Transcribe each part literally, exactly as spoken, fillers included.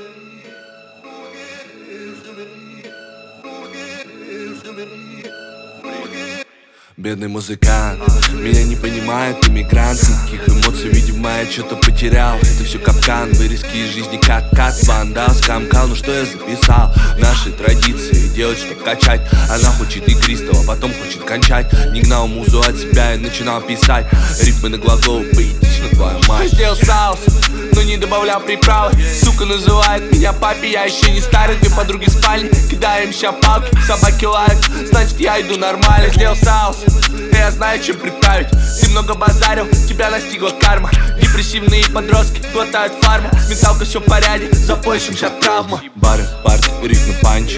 Бедный музыкант, меня не понимает иммигрант. Никаких эмоций, видимо, я что-то потерял. Это все капкан, вырезки из жизни, кат-кат, вандал, скамкал. Ну что я записал? Наши традиции делать, чтоб качать. Она хочет игристого, потом хочет кончать. Не гнал музу от себя и начинал писать рифмы на глагол, поэтично, твою мать. Сделал соус, но не добавлял приправы. Сука называет меня папе, я еще не старый. Две подруги в спальне, кидаем ща палки. Собаки лают, значит я иду нормально. Сделал соус, я знаю, чем приправить. Ты много базарил, тебя настигла карма. Депрессивные подростки глотают фарму. С менталкой все в порядке, за поясом сейчас травма. Бары, парты, рифмы, панч.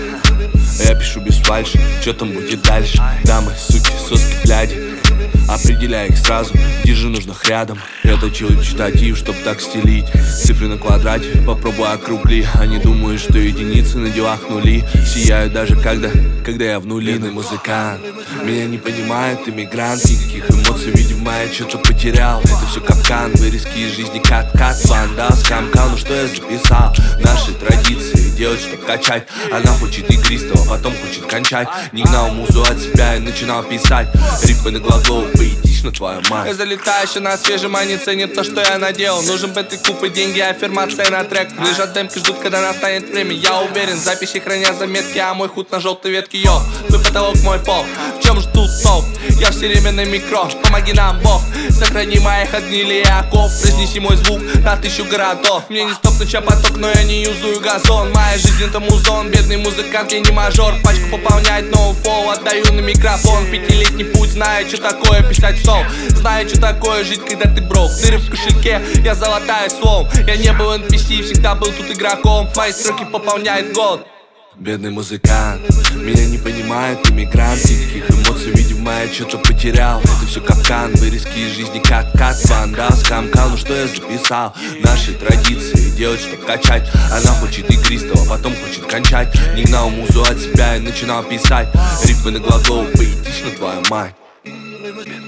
Я пишу без фальши, что там будет дальше? Дамы, суки, соски, бляди. Определяй их сразу, держи нужных рядом. Я точил читатив, чтоб так стелить цифры на квадрате, попробуй округли. Они думают, что единицы на делах нули. Сияют даже когда, когда я в нули. Бедный музыкант, меня не понимает иммигрант. Никаких эмоций, видимо, я что-то потерял. Это все капкан, вырезки из жизни, кат-кат, вандал, скамкал. Ну что я записал? Наши традиции делать, чтоб качать. Она хочет игристого, потом хочет кончать. Не гнал музу от себя и начинал писать рифмы на глагол, поэтично, твою мать. Я залетаю еще на свежем, они ценят то, что я наделал. Нужен бэт и купы, деньги, аффирмация на трек. Лежат демки, ждут, когда настанет время. Я уверен, записи хранят заметки, а мой худ на желтой ветке, йо. Твой потолок, мой пол, в чем ждут толп? Я все время на микро, помоги нам, Бог. Сохрани моих отгнили оков, разнеси мой звук на тысячу городов. Мне не стоп, ноча поток, но я не юзаю газон. Моя жизнь это музон, бедный музыкант, я не мажор. Пачку пополнять, ноу фол, отдаю на микрофон. Пятилетний путь, знаю, что такое писать в стол. Знаю, что такое жить, когда ты брок. Дыры в кошельке, я золотая словом. Я не был эн пи си, всегда был тут игроком. Мои строки пополняет год. Бедный музыкант, меня не понимает иммигрант. Никаких эмоций, видимо, я что-то потерял. Это все капкан, вырезки из жизни, кат-кат, вандал, скамкал. Ну что я записал? Наши традиции делать, чтоб качать. Она хочет игристого, потом хочет кончать. Не гнал музу от себя и начинал писать рифмы на глагол, поэтично, твою мать.